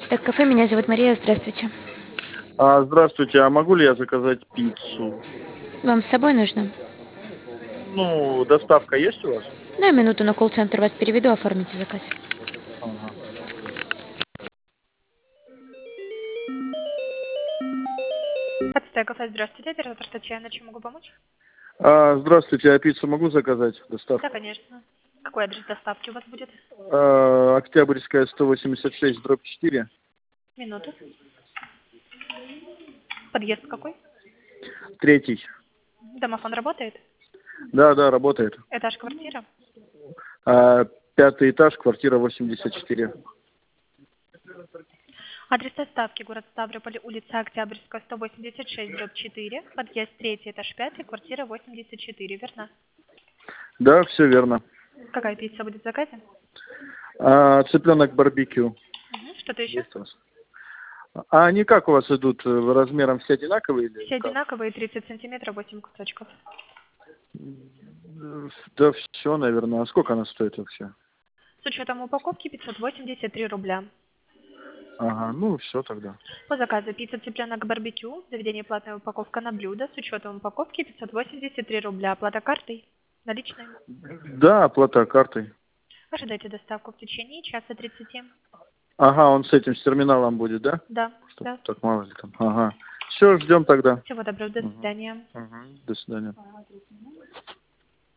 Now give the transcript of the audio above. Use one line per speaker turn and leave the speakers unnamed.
Так, кафе, меня зовут Мария, здравствуйте.
Здравствуйте, а могу ли я заказать пиццу?
Вам с собой нужно?
Ну, доставка есть у вас?
На минуту на колл-центр вас переведу, оформите заказ.
Ага.
Подстая кафе, здравствуйте, оператор Татьяна, чем могу помочь?
Здравствуйте, а пиццу могу заказать?
Да,
Доставку.
конечно. Какой адрес доставки у вас будет?
Октябрьская, 186, дробь 4.
Минуту. Подъезд какой?
Третий.
Домофон работает?
Да, да, работает.
Этаж, квартира?
Пятый этаж, квартира 84.
Адрес доставки, город Ставрополь, улица Октябрьская, 186, дробь 4, подъезд 3, этаж 5, квартира 84, верно?
Да, все верно.
Какая пицца будет в заказе?
Цыпленок барбекю.
Что-то еще?
Есть у вас? А они как у вас идут? Размером все одинаковые или
Все
как?
одинаковые, 30 сантиметров, 8 кусочков.
Да все, наверное. А сколько она стоит вообще?
С учетом упаковки 583 рубля.
Ага, ну все тогда.
По заказу пицца цыпленок барбекю, заведение платная упаковка на блюдо, с учетом упаковки 583 рубля, оплата картой, наличные.
Да, оплата картой.
Ожидайте доставку в течение часа 30.
Ага, он с этим, с терминалом будет, да?
Да,
Чтоб
да.
так мало ли там. Ага. Все, ждем тогда.
Всего доброго, до
Угу.
свидания.
Угу. До свидания.